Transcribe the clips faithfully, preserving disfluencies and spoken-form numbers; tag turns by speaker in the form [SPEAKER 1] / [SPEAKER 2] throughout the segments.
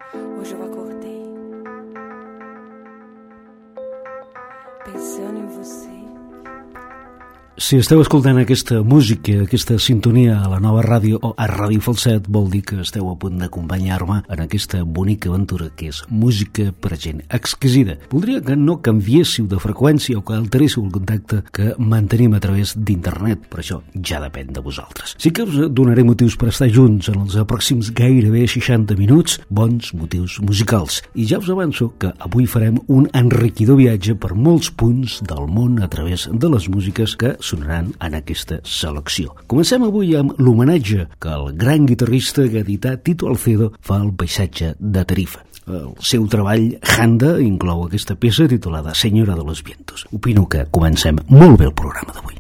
[SPEAKER 1] Hoje eu acordei pensando em você.
[SPEAKER 2] Si esteu escoltant aquesta música, aquesta sintonia a la nova ràdio o a Ràdio Falset, vol dir que esteu a punt d'acompanyar-me en aquesta bonica aventura que és música per a gent exquisida. Voldria que no canviéssiu de freqüència o que alteréssiu el contacte que mantenim a través d'internet, però això ja depèn de vosaltres. Sí que us donaré motius per estar junts en els pròxims gairebé seixanta minuts, bons motius musicals. I ja us avanço que avui farem un enriquidor viatge per molts punts del món a través de les músiques que sonaran en aquesta selecció. Comencem avui amb l'homenatge que el gran guitarrista gadità Tito Alcedo fa al paisatge de Tarifa. El seu treball Handa inclou aquesta peça titulada Senyora de los Vientos. Opino que comencem molt bé el programa d'avui.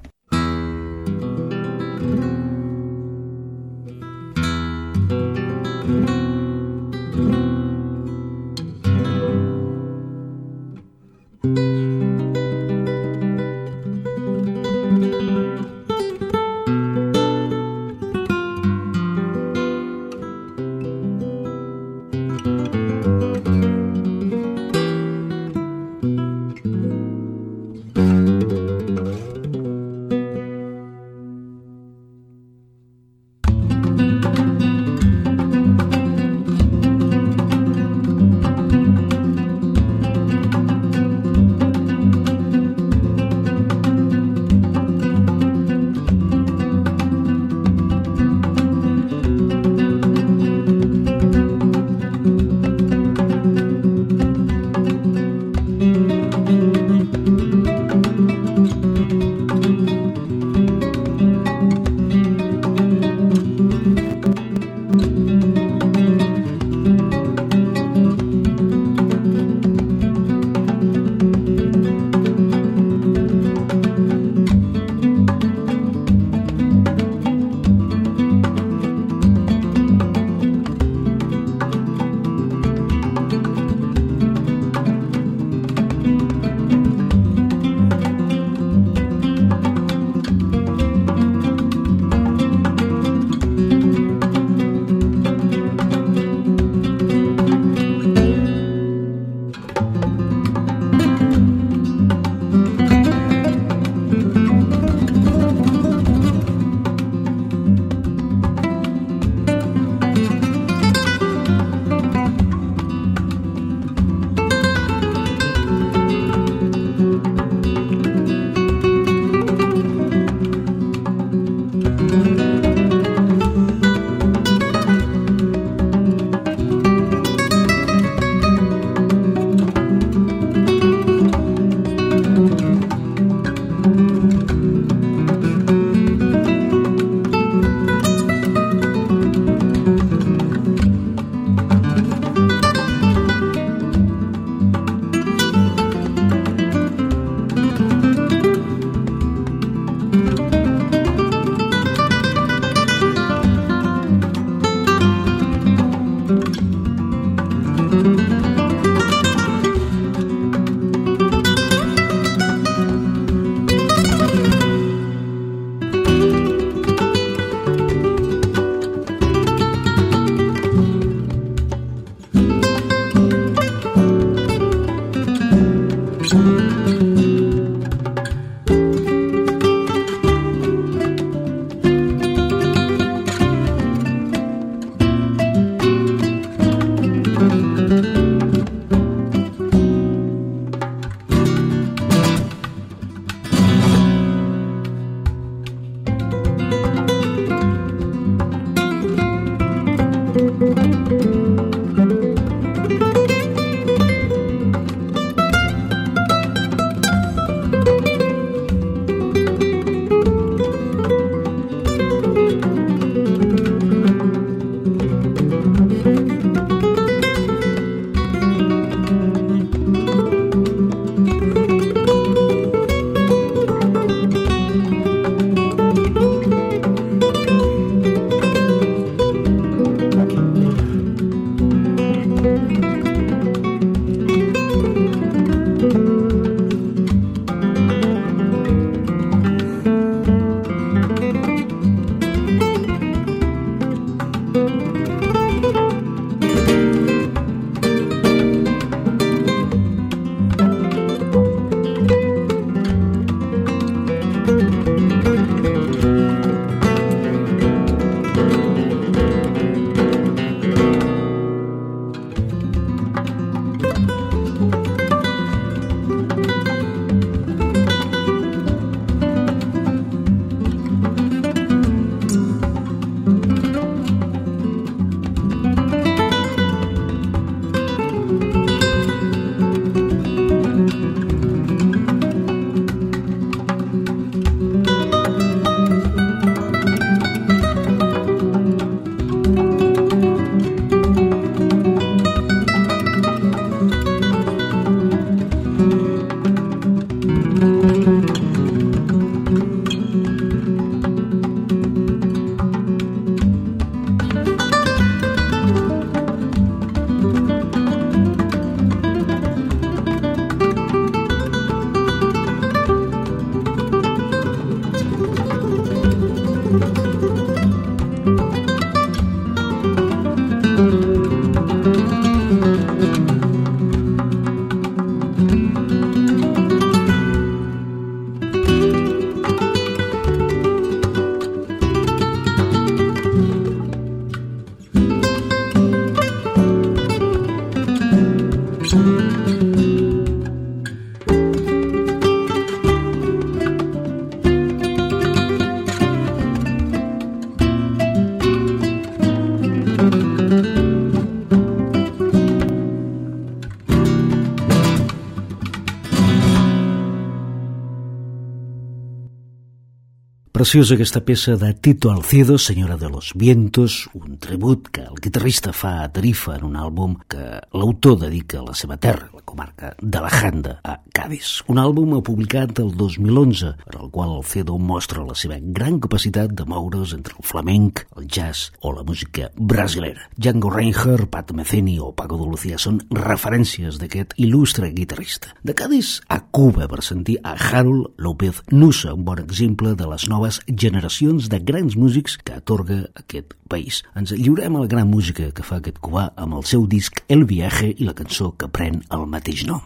[SPEAKER 2] preciosa aquesta peça de Tito Alcido, Senyora de los Vientos, un tribut que el guitarrista fa a Tarifa en un àlbum que l'autor dedica a la seva terra, la comarca de la Janda, a Cádiz. Un àlbum publicat el dos mil onze, en el qual Alcido mostra la seva gran capacitat de moure's entre el flamenc, el jazz o la música brasilera. Django Reinhardt, Pat Metheny o Paco de Lucía són referències d'aquest il·lustre guitarrista. De Cádiz a Cuba per sentir a Harold López Nussa, un bon exemple de les noves generacions de grans músics que atorga aquest país. Ens lliurem a la gran música que fa aquest cubà amb el seu disc El Viaje i la cançó que pren el mateix nom.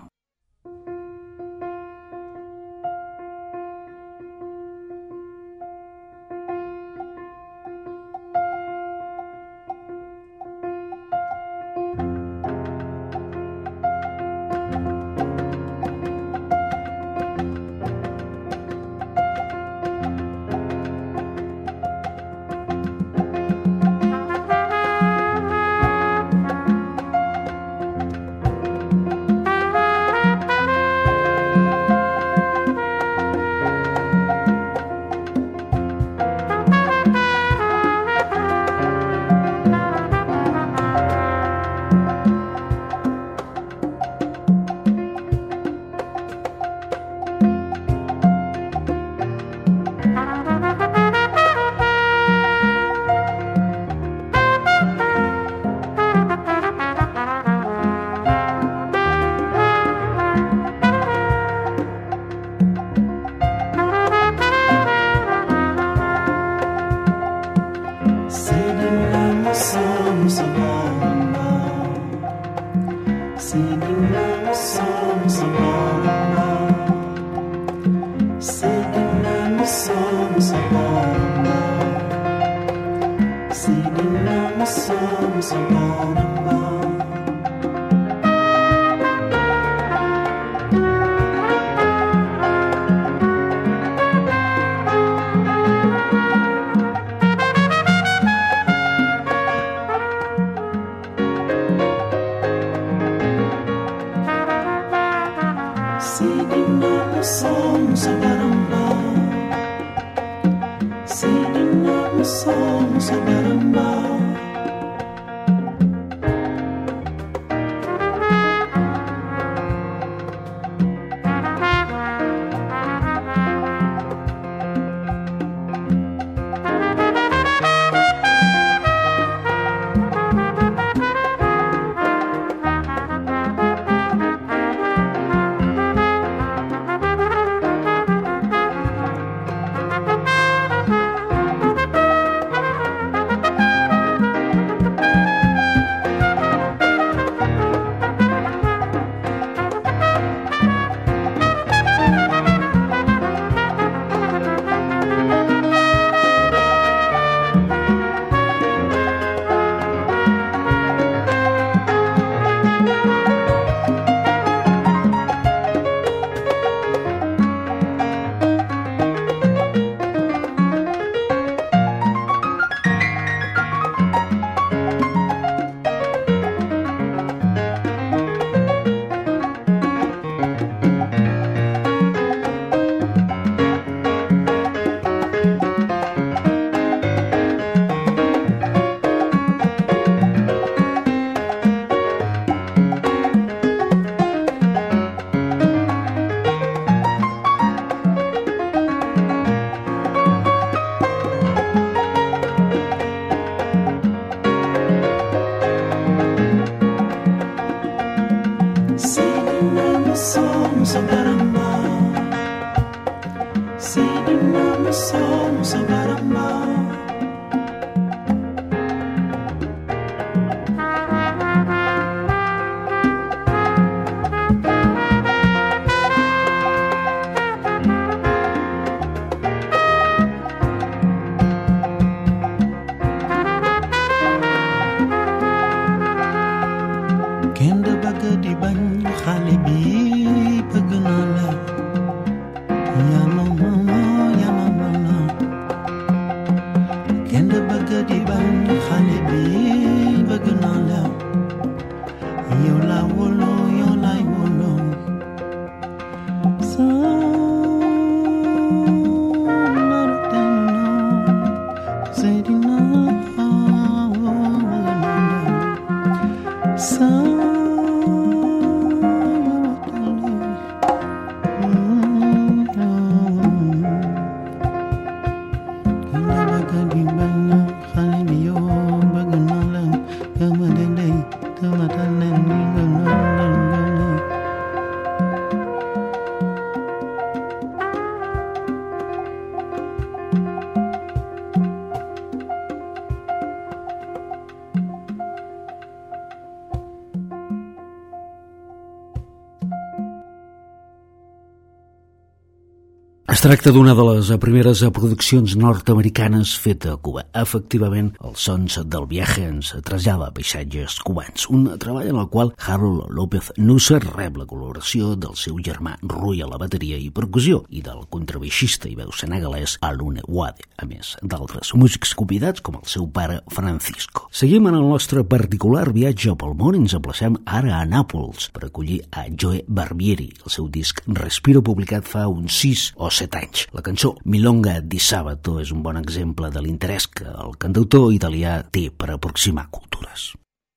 [SPEAKER 2] Es tracta d'una de les primeres produccions nord-americanes feta a Cuba. Efectivament, els sons del viatge ens trasllada a paisatges cubans, un treball en el qual Harold López Nusser rep la col·laboració del seu germà Rui a la bateria i percussió i del contrabaixista i veu senegalès Alune Wade, a més d'altres músics convidats com el seu pare Francisco. Seguim en el nostre particular viatge pel món i ens emplacem ara a Nàpols per acollir a Joe Barbieri, el seu disc Respiro, publicat fa uns sis o set anys. La cançó Milonga di Sabato és un bon exemple de l'interès que el cantautor italià té per aproximar cultures.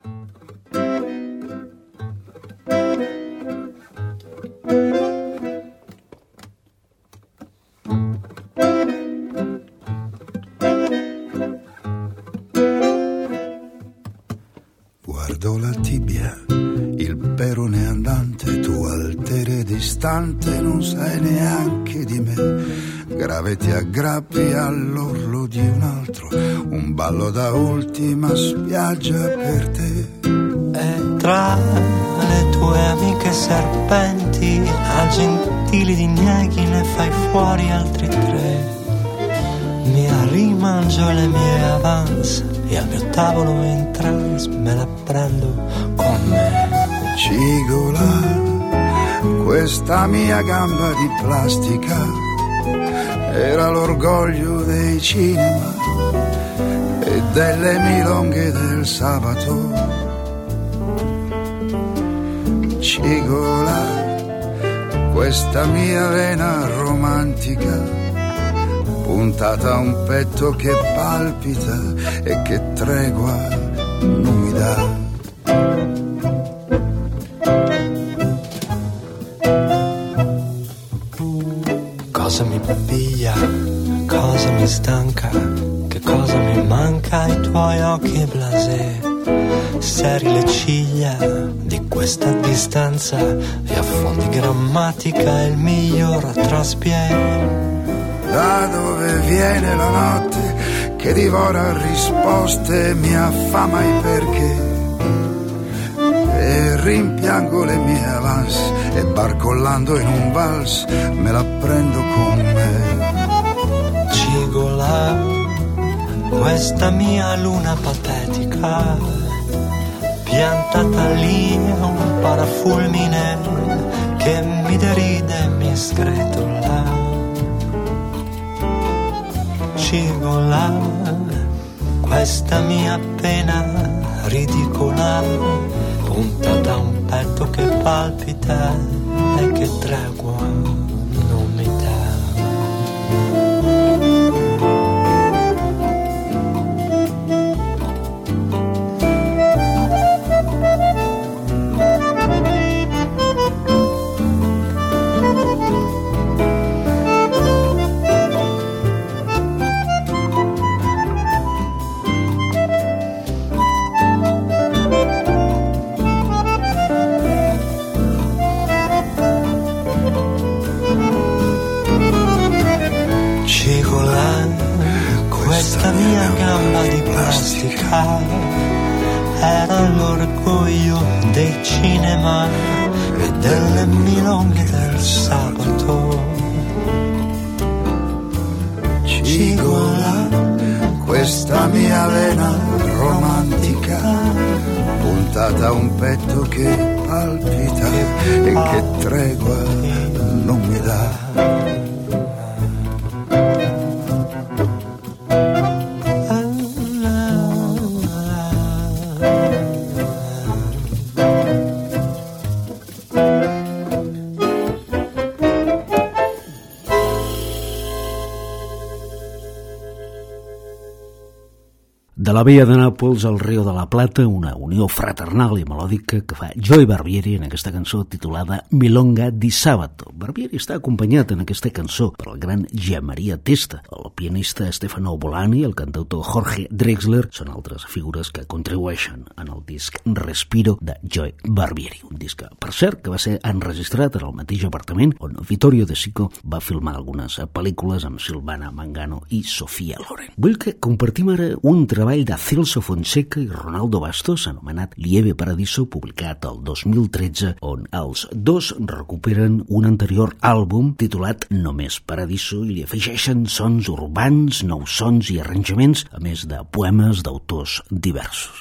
[SPEAKER 1] Guardo la tibia, il perone andante, tu altere distante, non sai neanche di me. Grave ti aggrappi all'orlo di un altro, un ballo da ultima spiaggia per te.
[SPEAKER 3] E tra le tue amiche serpenti, a gentili dinieghi ne fai fuori altri tre. Mi rimangio le mie avance e al mio tavolo in trance me la prendo con me.
[SPEAKER 1] Cigola, questa mia gamba di plastica era l'orgoglio dei cinema e delle milonghe del sabato. Cigola, questa mia vena romantica puntata a un petto che palpita e che tregua non mi dà.
[SPEAKER 3] Cosa mi piglia, cosa mi stanca, che cosa mi manca ai tuoi occhi blasé. Seri le ciglia di questa distanza e affondi grammatica il miglior traspié.
[SPEAKER 1] Da dove viene la notte che divora risposte, mi affama i perché e rimpiango le mie avance e barcollando in un vals me la prendo con me.
[SPEAKER 3] Cigola, questa mia luna patetica piantata lì a un parafulmine che mi deride e mi sgretola. Cigola, questa mia pena ridicola, puntata a un petto che palpita e che tregua non mi dà. Questa mia gamba di plastica era l'orgoglio dei cinema e delle milonghe del sabato.
[SPEAKER 1] Cigola, questa mia vena romantica puntata a un petto che palpita e che tregua non mi dà.
[SPEAKER 2] la Via de Nàpols al Rio de la Plata, una unió fraternal i melòdica que fa Joey Barbieri en aquesta cançó titulada Milonga di Sabato. Barbieri està acompanyat en aquesta cançó per el gran Gian Maria Testa, el pianista Stefano Bolani, el cantautor Jorge Drexler, són altres figures que contribueixen en el disc Respiro de Joey Barbieri, un disc, per cert, que va ser enregistrat en el mateix apartament on Vittorio De Sico va filmar algunes pel·lícules amb Silvana Mangano i Sofia Loren. Vull que compartim ara un treball de Celso Fonseca i Ronaldo Bastos anomenat Lieve Paradiso, publicat el dos mil tretze, on els dos recuperen un anterior àlbum titulat Només Paradiso i li afegeixen sons urbans, nous sons i arranjaments, a més de poemes d'autors diversos.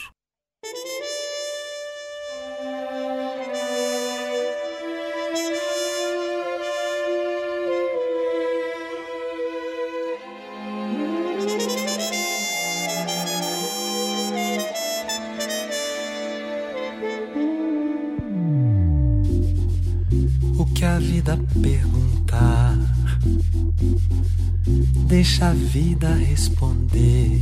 [SPEAKER 3] A vida perguntar, deixa a vida responder.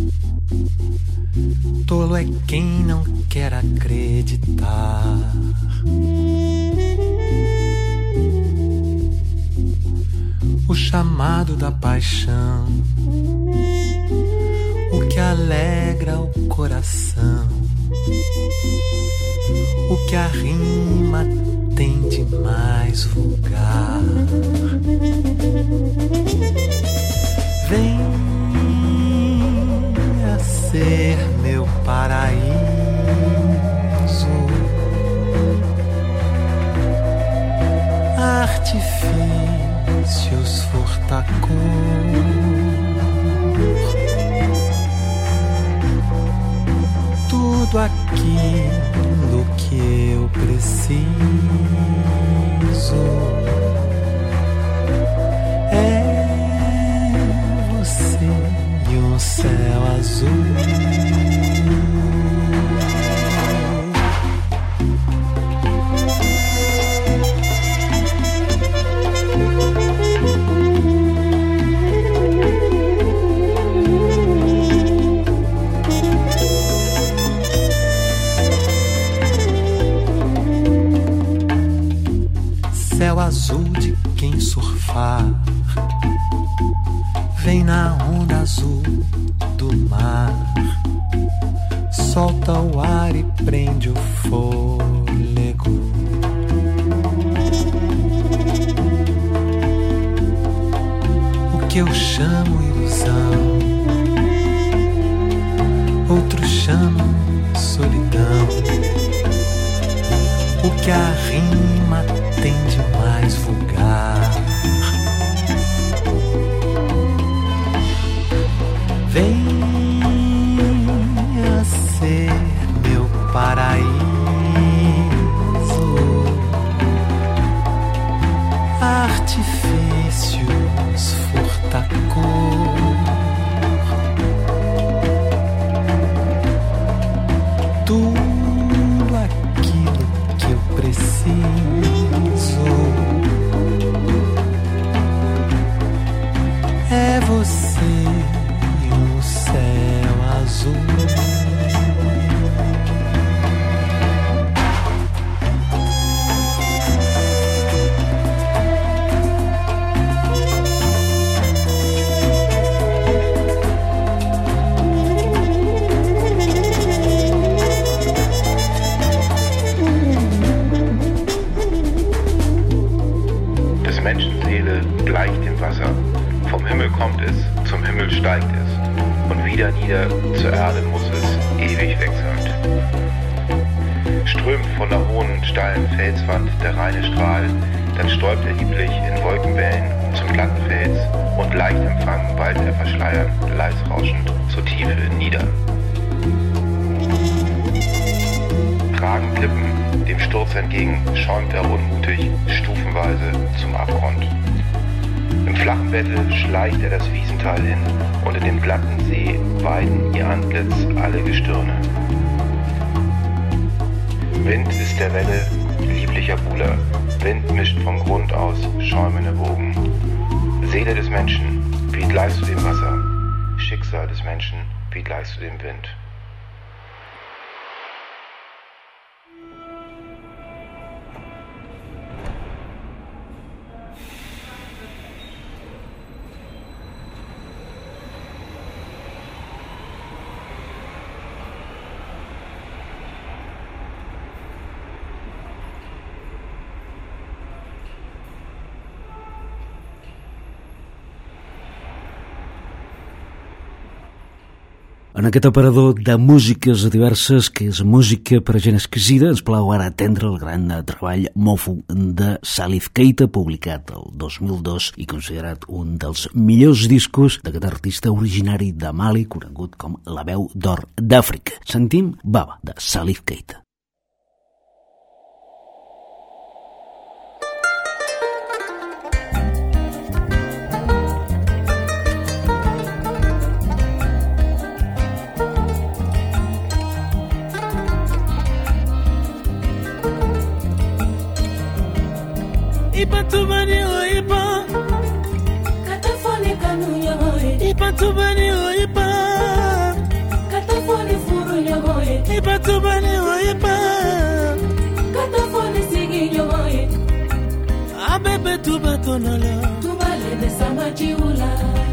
[SPEAKER 3] Tolo é quem não quer acreditar. O chamado da paixão, o que alegra o coração, o que a rima tem de mais vulgar. Venha ser meu paraíso, artifícios furtacor, tudo aquilo que eu preciso é você e um céu azul. Céu azul de quem surfar, vem na onda azul do mar, solta o ar e prende o fôlego. O que eu chamo ilusão, outros chamam solidão. O que a rima tem de mais vulgar. Venha ser meu paraíso, artifícios furtacor, tudo aquilo que eu preciso é você e um céu azul.
[SPEAKER 4] Gleicht dem Wasser. Vom Himmel kommt es, zum Himmel steigt es. Und wieder nieder zur Erde muss es, ewig wechselnd. Strömt von der hohen, steilen Felswand der reine Strahl, dann stäubt er lieblich in Wolkenwellen zum glatten Fels und leicht empfangen bald er verschleiern, leis rauschend zur Tiefe nieder. Ragend Lippen, dem Sturz entgegen, schäumt er unmutig, stufenweise zum Abgrund. Im flachen Bette schleicht er das Wiesental hin und in dem glatten See weiden ihr Antlitz alle Gestirne. Wind ist der Welle, lieblicher Buhler, Wind mischt vom Grund aus schäumende Wogen. Seele des Menschen, wie gleichst du dem Wasser? Schicksal des Menschen, wie gleichst du dem Wind.
[SPEAKER 2] En aquest aparador de músiques diverses, que és música per a gent exquisida, ens plau ara atendre el gran treball Mofu de Salif Keita, publicat el dos mil dos i considerat un dels millors discos d'aquest artista originari de Mali, conegut com la veu d'or d'Àfrica. Sentim Baba, de Salif Keita.
[SPEAKER 5] Ipa tubani o ipa Katafone kanu nyogoe Ipa tubani o ipa Katafone furu nyogoe Ipa tubani o ipa Katafone sigi nyogoe Abebe tuba tonala Tubale de sama jiula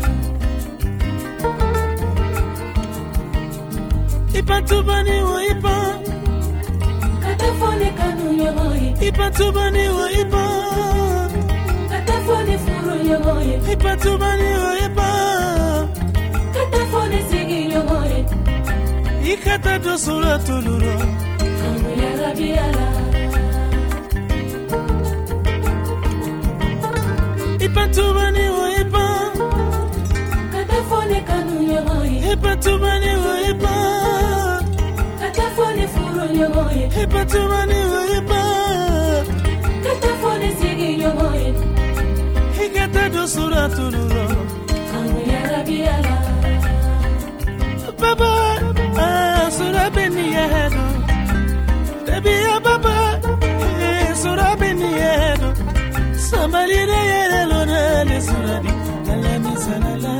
[SPEAKER 5] Ipa tubani o ipa Katafone kanu nyogoe Ipa tubani o ipa Katafone furu nyogoe Ipa tubani o ipa Katafone sigi nyogoe Ikata dosura tuluro Kamu ya rabiala Ipa tubani o ipa Katafone kanu nyogoe Ipa tubani o ipa Katafone furu nyogoe Ipa tubani o ipa Katafone sigi nyogoe Ikata dosura tuluro Kamu ya rabiala Baba ah, sura beni yedo Debi ya baba eh, sura beni yedo Somebody de yere lona le sura di Alami salala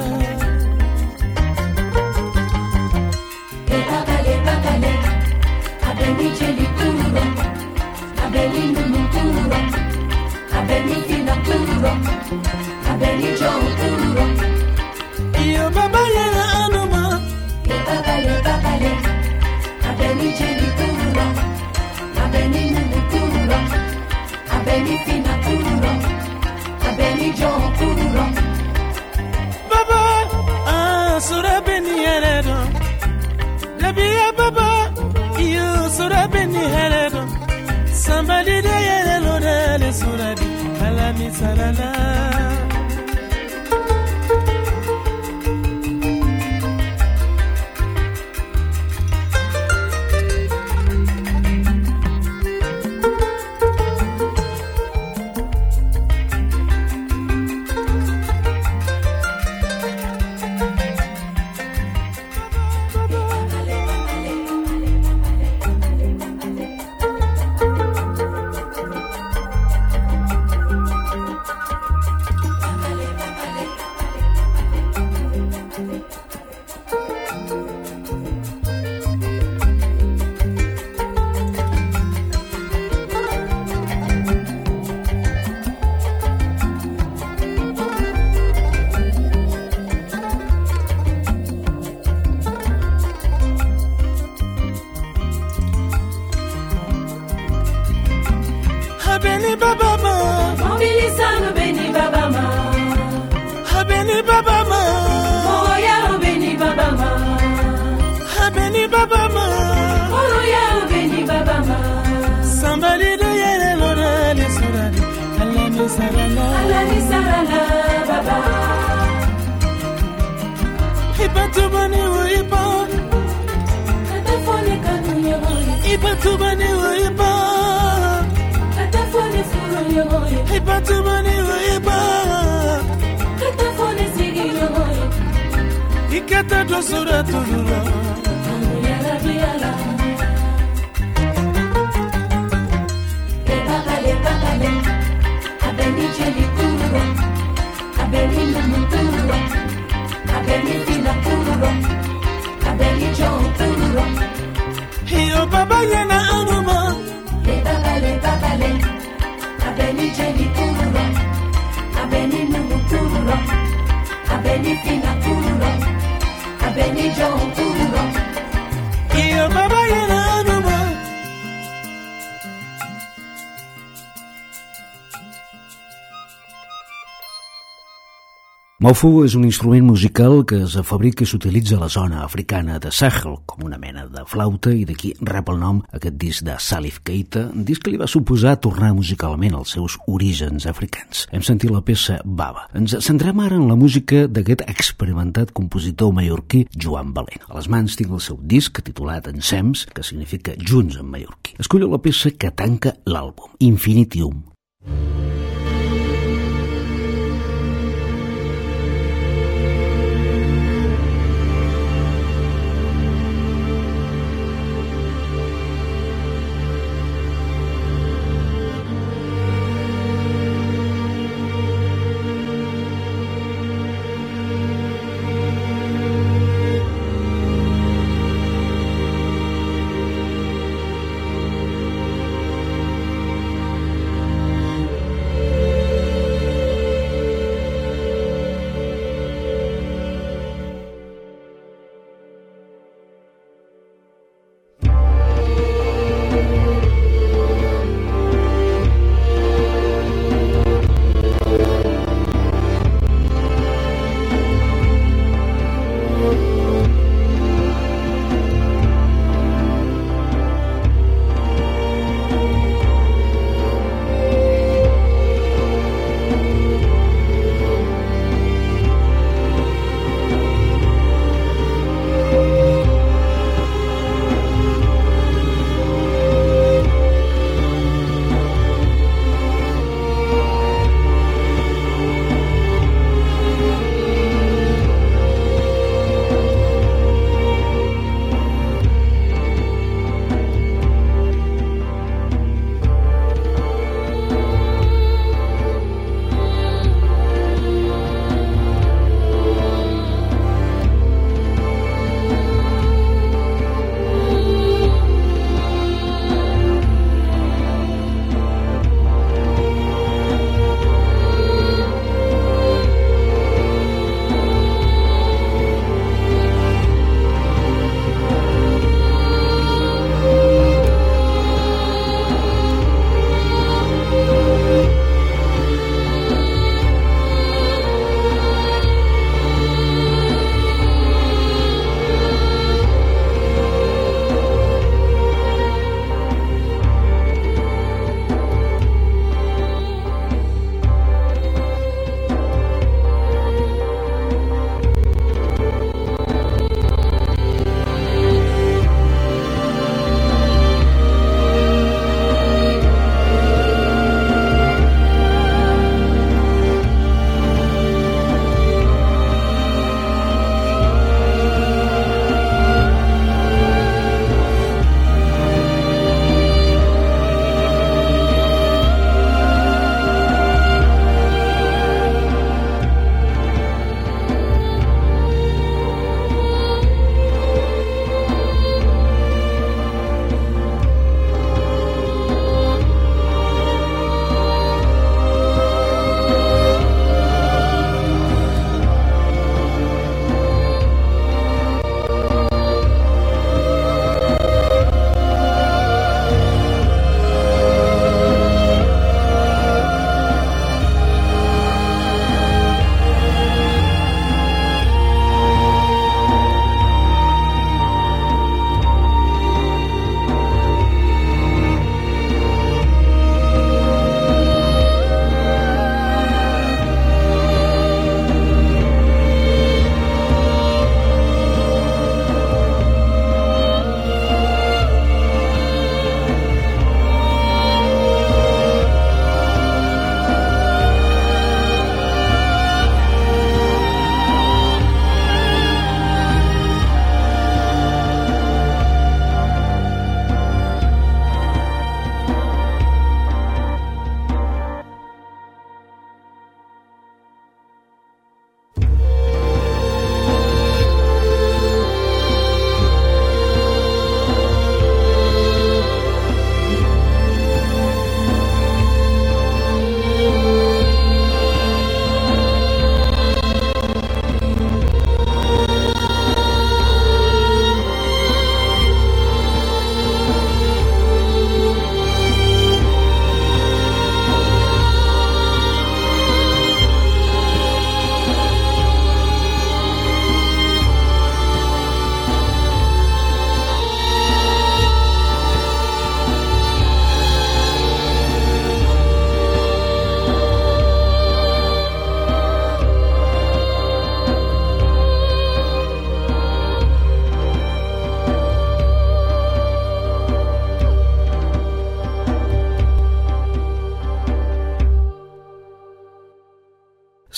[SPEAKER 6] Bakale, bakale, abeni jeli kuro, abeni nunu kuro, abeni fina kuro, abeni john kuro.
[SPEAKER 5] Iyo baba yere anuma
[SPEAKER 6] Bakale, bakale, abeni jeli kuro, abeni nunu kuro, abeni fina kuro, abeni john kuro.
[SPEAKER 5] Baba ah, sura beni yere do Debi ya baba iyo sura beni yere do Somebody de yere lona le sura di Alami salala Habeni baba ma
[SPEAKER 6] Mobilisano beni baba ma
[SPEAKER 5] Habeni baba ma
[SPEAKER 6] Moya beni baba ma
[SPEAKER 5] Habeni baba ma
[SPEAKER 6] Moya beni baba ma
[SPEAKER 5] Somebody de yere lona le sura di Alami salala
[SPEAKER 6] Alani sarala baba
[SPEAKER 5] Ipa tubani o ipa
[SPEAKER 6] Katafone kanu nyogoe
[SPEAKER 5] Ipa tubani o ipa
[SPEAKER 6] Katafone furu nyogoe
[SPEAKER 5] Ipa tubani o ipa
[SPEAKER 6] Katafone sigi nyogoe
[SPEAKER 5] Ikata dosura tuluro
[SPEAKER 6] Kamu ya rabiala Bakale, bakale, abeni jeli kuro, abeni nunu kuro, abeni fina kuro,
[SPEAKER 2] Mawfu és un instrument musical que es fabrica i s'utilitza a la zona africana de Sahel, com una mena de flauta, i d'aquí rep el nom aquest disc de Salif Keita, un disc que li va suposar tornar musicalment als seus orígens africans. Hem sentit la peça Baba. Ens centrem ara en la música d'aquest experimentat compositor mallorquí Joan Valent. A les mans tinc el seu disc titulat Ensems, que significa junts en mallorquí. Escollo la peça que tanca l'àlbum, Infinitium.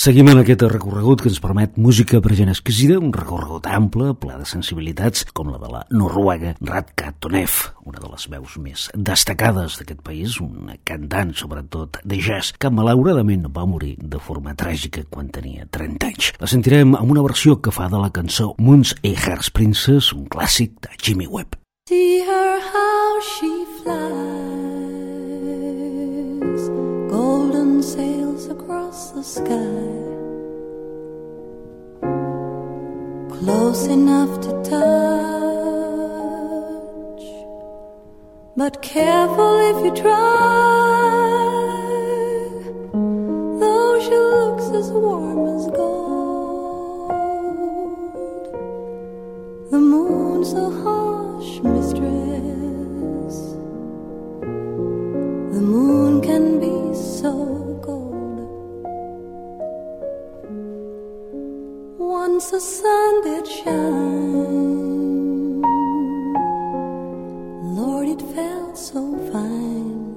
[SPEAKER 2] Seguim en aquest recorregut que ens permet música per gent exquisida, un recorregut ample, ple de sensibilitats, com la de la noruega Radka Tonev, una de les veus més destacades d'aquest país, una cantant sobretot de jazz, que malauradament va morir de forma tràgica quan tenia trenta anys. La sentirem amb una versió que fa de la cançó Moons and Heartprincess, un clàssic de Jimmy Webb.
[SPEAKER 6] See her how she flies, golden sails across the sky, close enough to touch, but careful if you try, though she looks as warm as gold. The moon's a harsh mistress, the moon can be so once the sun did shine, Lord, it felt so fine.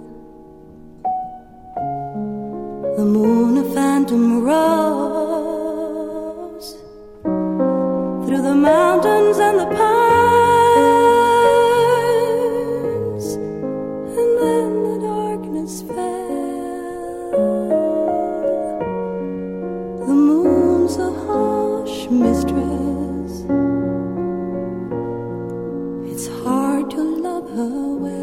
[SPEAKER 6] The moon, a phantom, rose through the mountains and the pines, and then the darkness fell. The moon's a harsh mistress, it's hard to love her well.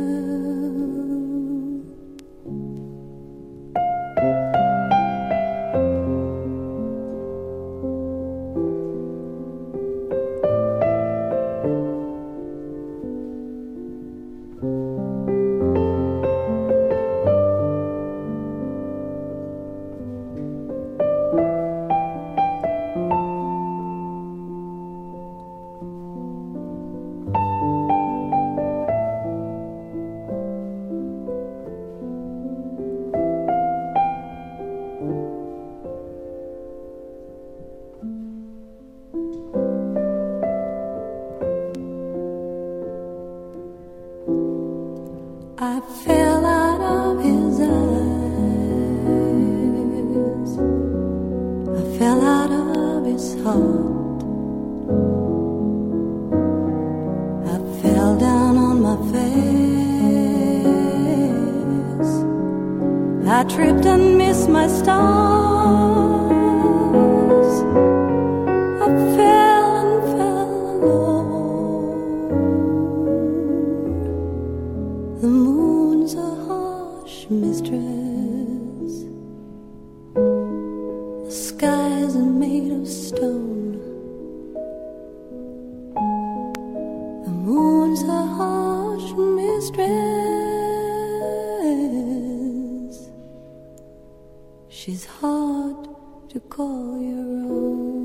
[SPEAKER 6] I fell out of his eyes, I fell out of his heart, I fell down on my face, I tripped and missed my stars, I fell and fell alone. The moon's a harsh mistress, the skies are made of stone. The moon's a harsh mistress, she's hard to call your own.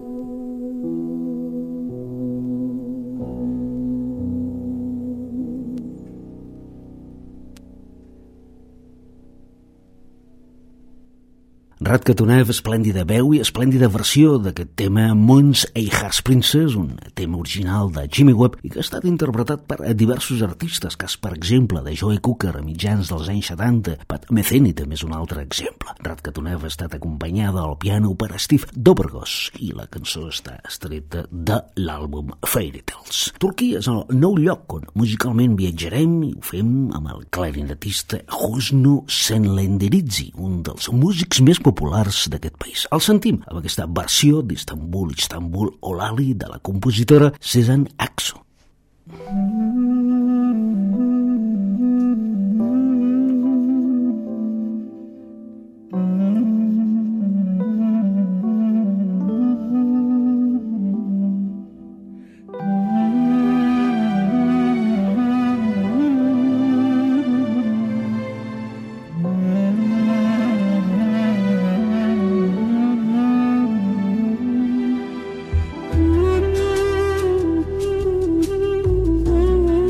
[SPEAKER 2] Radka Tonev, esplèndida veu i esplèndida versió d'aquest tema Moons and Heartprincess, un tema original de Jimmy Webb i que ha estat interpretat per diversos artistes, cas per exemple de Joe Cocker a mitjans dels anys setanta, Pat Metheny també és un altre exemple. Radka Tonev ha estat acompanyada al piano per Steve Dobrgos i la cançó està estreta de l'àlbum Fairy Tales. Turquia és el nou lloc on musicalment viatjarem i ho fem amb el clarinetista Husnu Senlenderidze, un dels músics més populars d'aquest país. El sentim amb aquesta versió d'Istanbul, Istanbul Olali de la compositora Sezen Aksu.
[SPEAKER 6] Mm-hmm.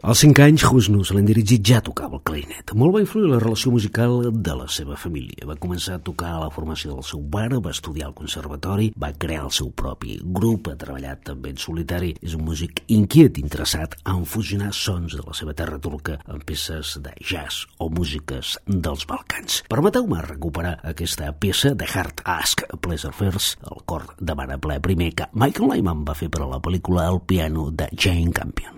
[SPEAKER 2] Als cinc anys, Husnu, l'endirigit, ja tocava el clarinet. Molt va influir la relació musical de la seva família. Va començar a tocar a la formació del seu pare, va estudiar al conservatori, va crear el seu propi grup, ha treballat també en solitari. És un músic inquiet, interessat en fusionar sons de la seva terra turca amb peces de jazz o músiques dels Balcans. Permeteu-me recuperar aquesta peça de Heart Ask Pleasure First, el cor demana ple primer, que Michael Nyman va fer per a la pel·lícula El piano de Jane Campion.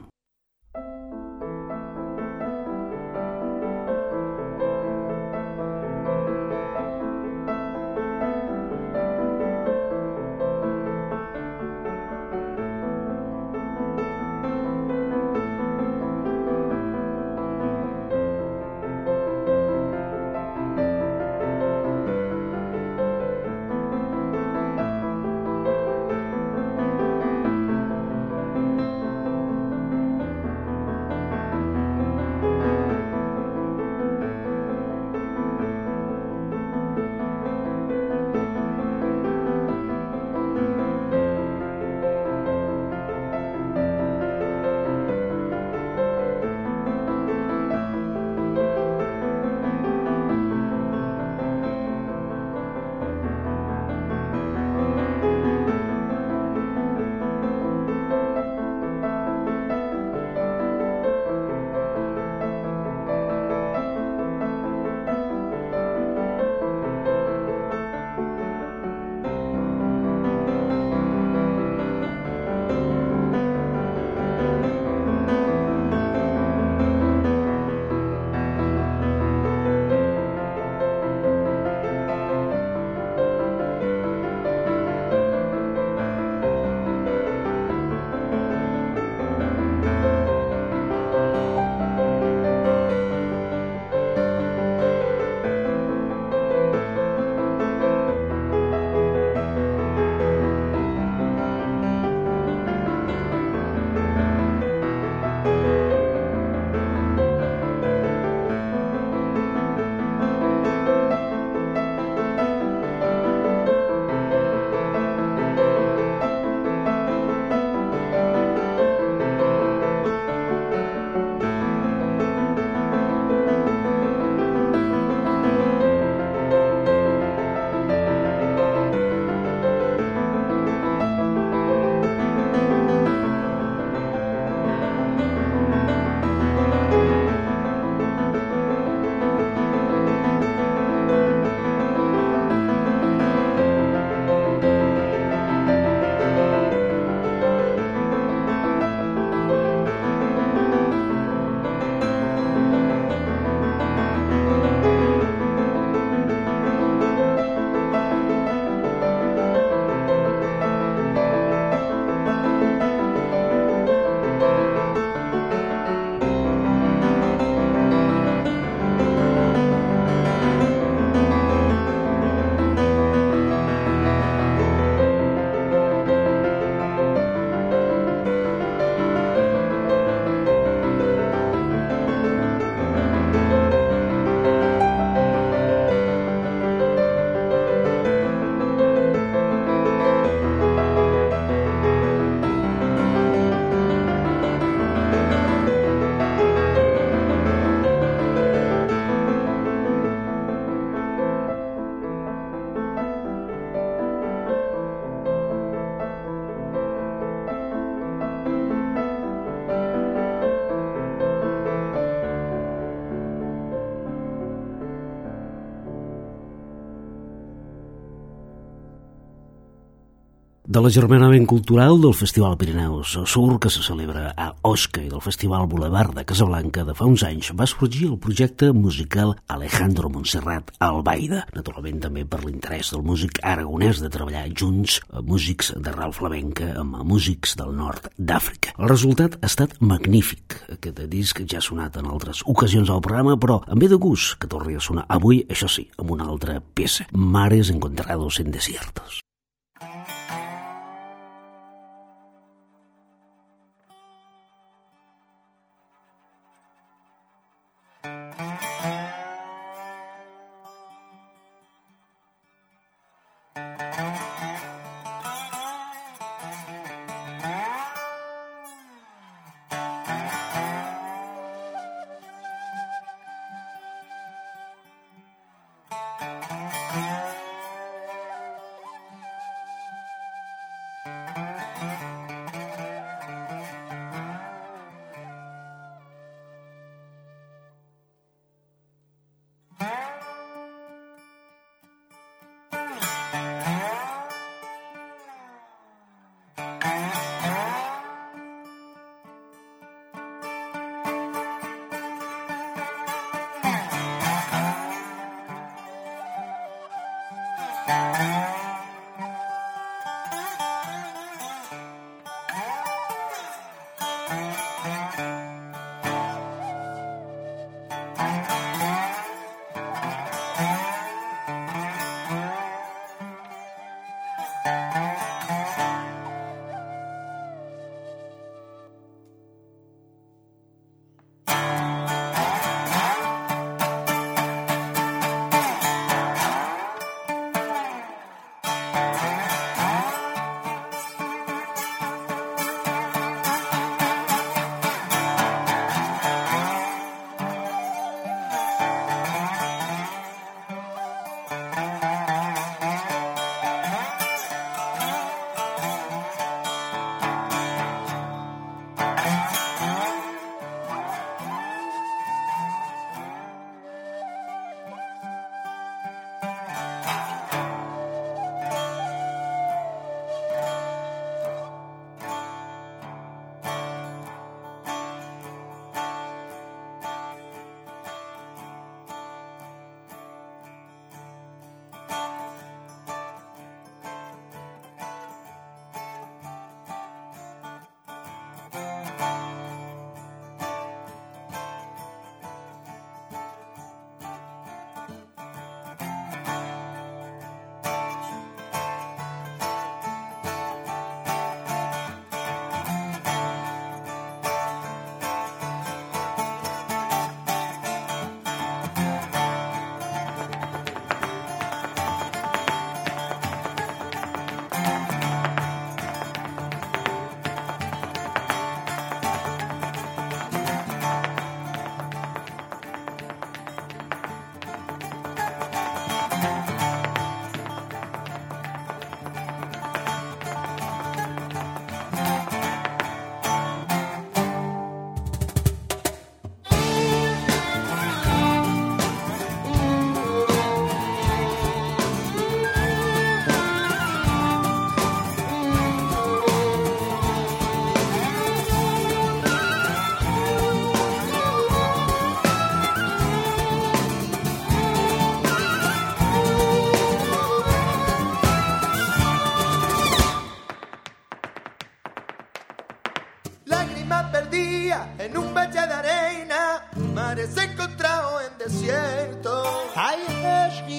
[SPEAKER 2] de l'agermanament cultural del Festival Pirineus Sur, que se celebra a Osca, i del Festival Boulevard de Casablanca de fa uns anys, va sorgir el projecte musical Alejandro Montserrat Albaida, naturalment també per l'interès del músic aragonès de treballar junts amb músics d'arrel flamenca amb músics del nord d'Àfrica. El resultat ha estat magnífic. Aquest disc ja ha sonat en altres ocasions al programa, però em ve de gust que torni a sonar avui, això sí, amb una altra peça, Mares encontrados en desiertos.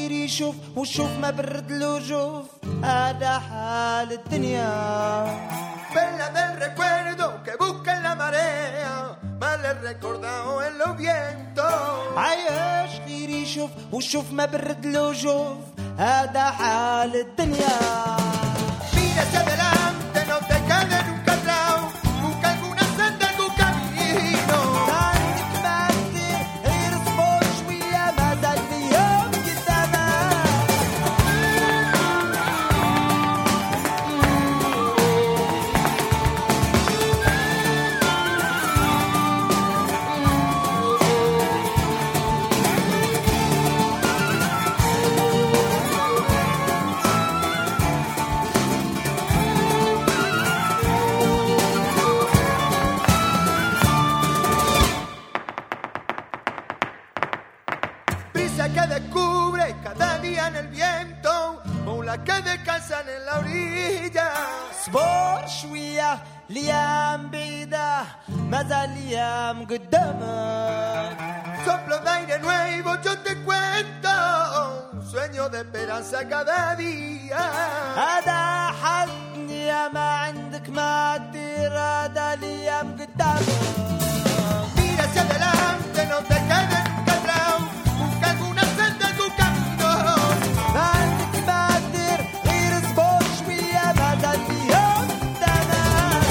[SPEAKER 7] غير يشوف وشوف ما برد الوجوف هذا حال الدنيا.
[SPEAKER 8] Bella del recuerdo que busca en la marea, mal recordado en los vientos.
[SPEAKER 7] عايش غير يشوف وشوف ما برد الوجوف هذا حال الدنيا.
[SPEAKER 8] Mira hacia adelante, no te quedes nunca atrás, busca alguna senda en tu camino.
[SPEAKER 7] عندك ما تدير غير صبر شوية مازال اليوم قدامك.
[SPEAKER 8] Que descubre cada día en el viento, olas que descansan en la orilla.
[SPEAKER 7] صبر شوية ليام بعيدة مازال اليوم قدامك.
[SPEAKER 8] Soplo de aire nuevo, yo te cuento, un sueño de esperanza cada día.
[SPEAKER 7] هذا حال الدنيا ما عندك ما تدير هذا اليوم قدامك.
[SPEAKER 8] Mira hacia adelante, no te quedes nunca atrás, busca alguna senda en tu camino.
[SPEAKER 7] ما عندك ما تدير غير صبر شوية مازال اليوم قدامك.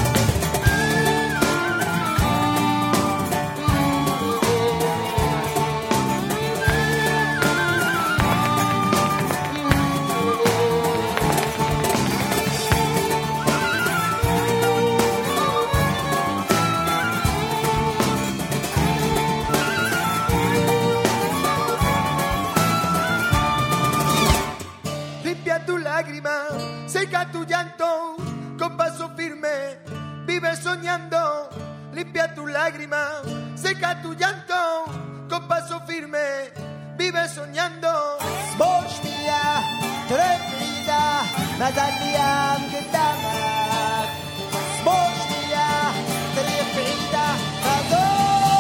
[SPEAKER 8] Limpia tu lágrima, seca tu llanto, con paso firme, vive soñando. Limpia tu lágrima, seca tu llanto, con paso firme, vive soñando.
[SPEAKER 7] صبر شوية ترك بعيدة مازال اليوم قدامك. صبر شوية ترك بعيدة مازال.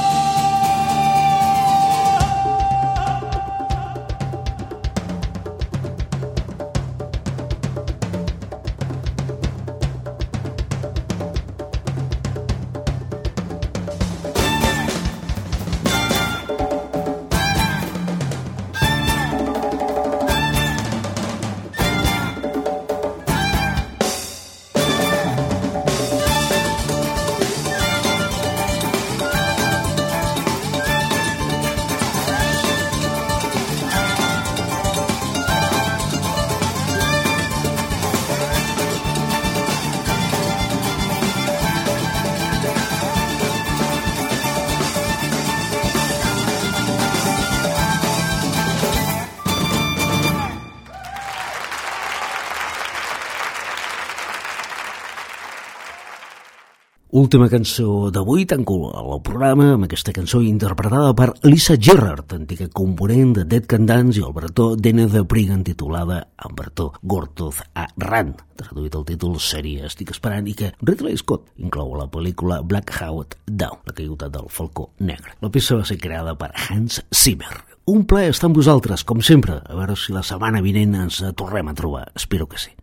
[SPEAKER 2] Última cançó d'avui, tanco el programa amb aquesta cançó interpretada per Lisa Gerrard, antiga component de Dead Can Dance, i el bretó Dene de Brigand, titulada en bretó Gortoz a Ran. Traduït el títol seria Estic esperant, i que Ridley Scott inclou a la pel·lícula Black Hawk Down, la caiguda del falcó negre. La peça va ser creada per Hans Zimmer. Un plaer estar amb vosaltres, com sempre. A veure si la setmana vinent ens tornem a trobar. Espero que sí.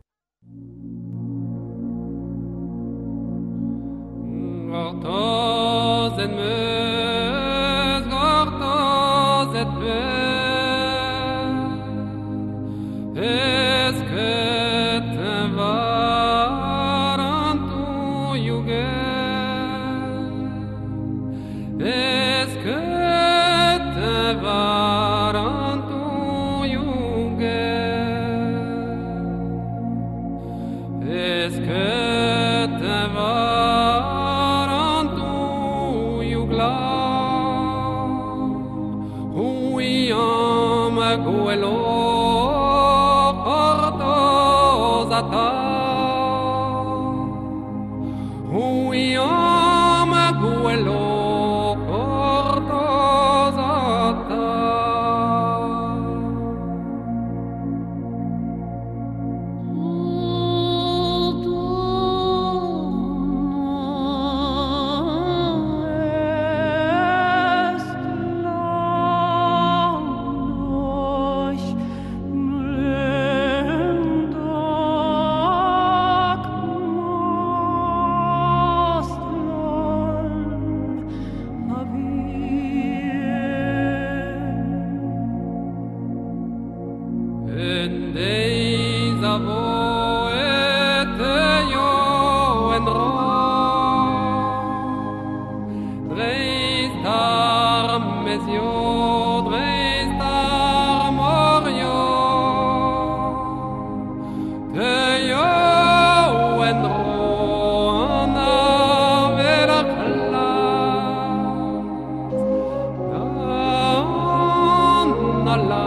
[SPEAKER 9] Gortoz et meus, gortoz et meus, est que te varan tu jugen, est que te varan tu jugen, est que te varan quello portosata uiama quello portosata in dieser Woete jo en ro Dreistar mesio Dreistar morio te jo en ro na vera kla na la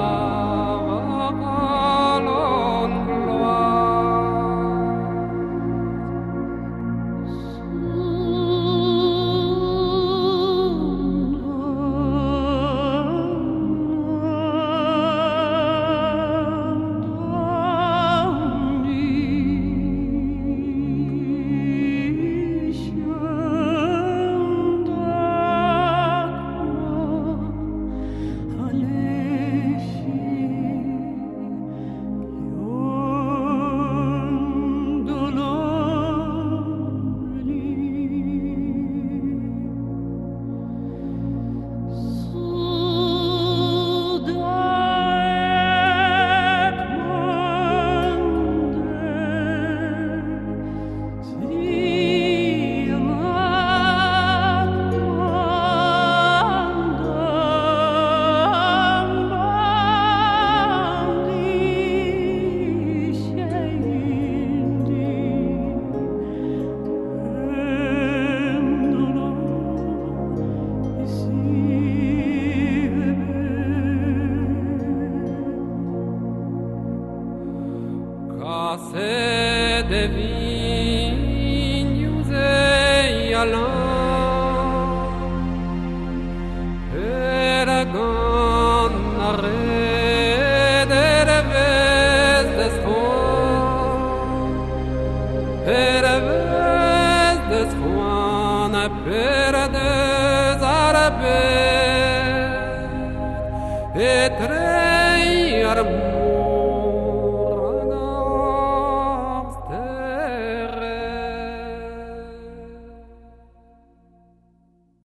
[SPEAKER 9] et rei arm